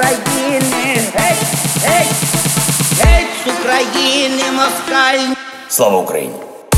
України, геть, геть, геть з України, москаль. Слава Україні!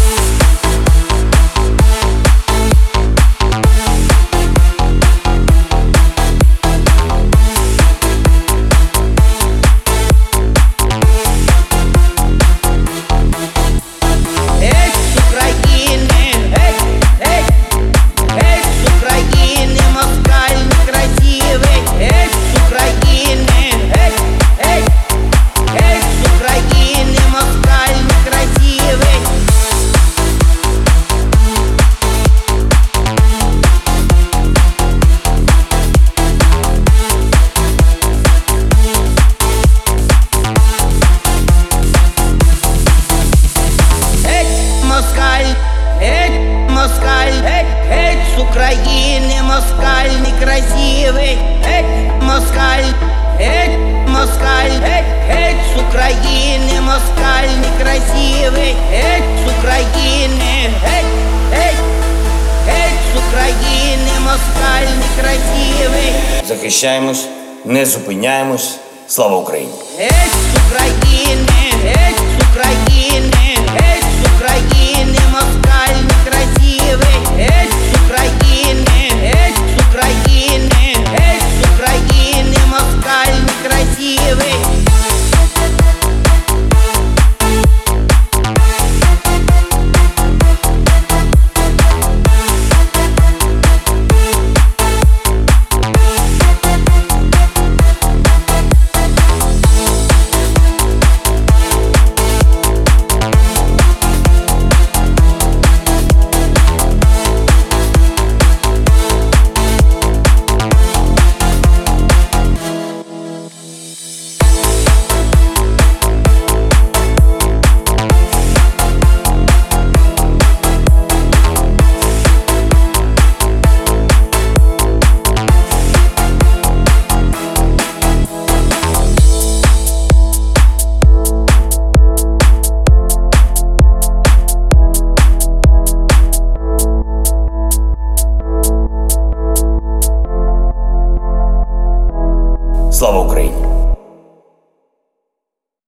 Москаль, геть с України, москаль некрасивий, геть, москаль, геть с України, москаль некрасивий, геть з України, геть з України, москаль некрасивий. Захищаємось, не зупиняємось. Слава Україні! Геть з України, геть з України, геть з України, москаль некрасивий, геть